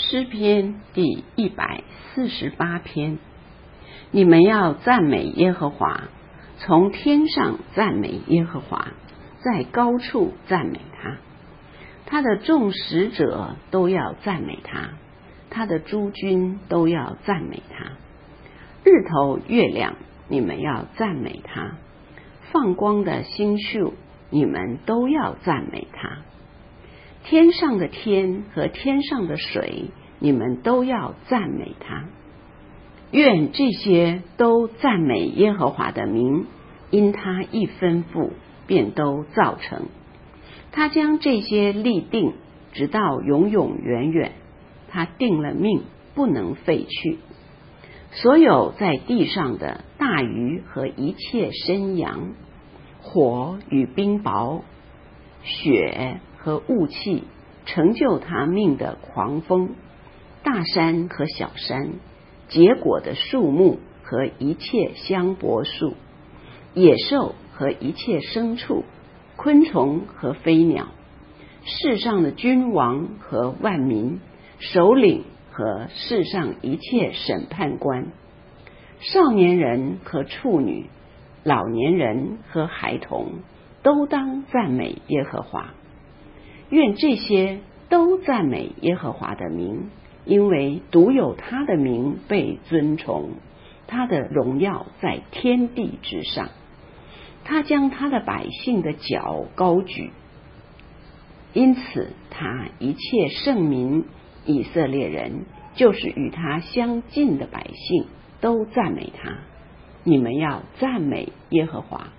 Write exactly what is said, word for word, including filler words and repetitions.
诗篇第一百四十八篇，你们要赞美耶和华，从天上赞美耶和华，在高处赞美他。他的众使者都要赞美他，他的诸军都要赞美他。日头月亮，你们要赞美他；放光的星宿，你们都要赞美他。天上的天和天上的水，你们都要赞美他。愿这些都赞美耶和华的名，因他一吩咐，便都造成。他将这些立定，直到永永远远。他定了命，不能废去。所有在地上的大鱼和一切生羊，火与冰雹，雪和雾气，成就他命的狂风，大山和小山，结果的树木和一切香柏树，野兽和一切牲畜，昆虫和飞鸟，世上的君王和万民，首领和世上一切审判官，少年人和处女，老年人和孩童，都当赞美耶和华。愿这些都赞美耶和华的名，因为独有他的名被尊崇，他的荣耀在天地之上。他将他的百姓的脚高举，因此他一切圣民以色列人，就是与他相近的百姓，都赞美他。你们要赞美耶和华。